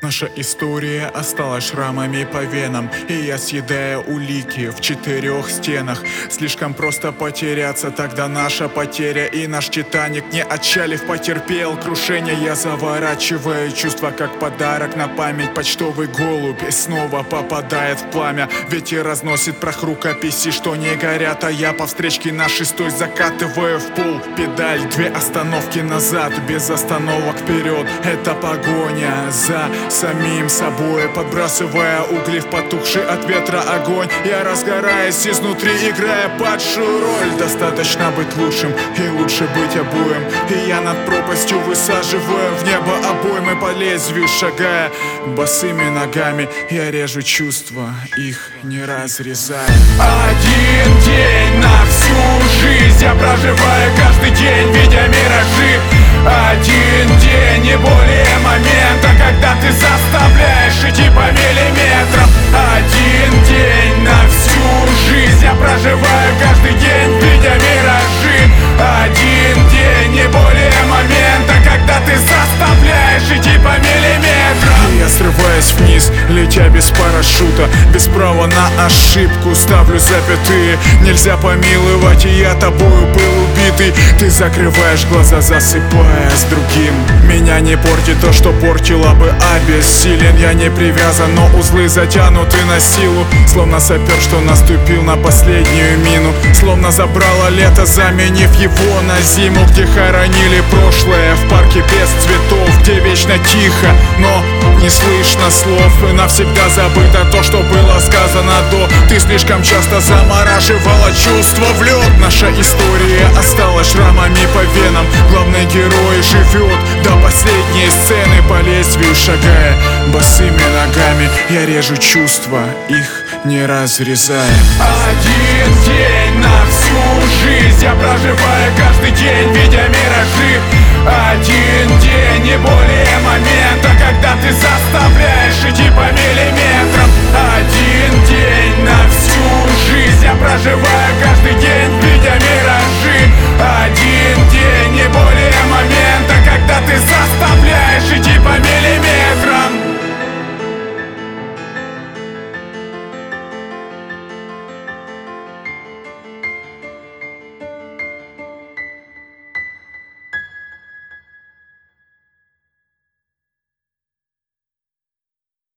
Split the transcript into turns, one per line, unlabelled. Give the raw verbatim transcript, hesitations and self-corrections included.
Наша история осталась шрамами по венам, и я съедаю улики в четырех стенах. Слишком просто потеряться, тогда наша потеря. И наш Титаник, не отчалив, потерпел крушение. Я заворачиваю чувства, как подарок на память. Почтовый голубь и снова попадает в пламя. Ветер разносит прах рукописи, что не горят. А я по встречке на шестой закатываю в пол педаль. Две остановки назад, без остановок вперед. Это погоня за самим собой, подбрасывая угли в потухший от ветра огонь. Я разгораюсь изнутри, играя падшую роль. Достаточно быть лучшим, и лучше быть обоим. И я над пропастью высаживаю в небо обоймы, по лезвию шагая босыми ногами. Я режу чувства, их не разрезая.
Один день на всю жизнь я проживаю каждый день, видя миражи. Один день, не более момента, когда ты заставляешь идти по миллиметрам. Один день на всю жизнь я проживаю каждый день, видя миражи. Один день, не более момента, когда ты заставляешь идти по миллиметрам.
Я срываюсь вниз, летя без парашюта, без права на ошибку, ставлю запятые. Нельзя помиловать, и я тобою был убитый. Ты закрываешь глаза, засыпая с другим. Меня не портит то, что портило бы обессилен. Я не привязан, но узлы затянуты на силу. Словно сапер, что наступил на последнюю мину. Словно забрало лето, заменив его на зиму. Где хоронили прошлое, в парке без цветов, где вечно тихо, но не слышно слов. И навсегда забыто то, что было сказано до. Ты слишком часто замораживала чувства в лед. Наша история осталась шрамами по венам. Главный герой живет до последней сцены, по лезвию шагая босыми ногами. Я режу чувства, их не разрезая.
Один день на всю жизнь я проживаю каждый день, видя миражи. Один день, не более момента, когда ты заставляешь идти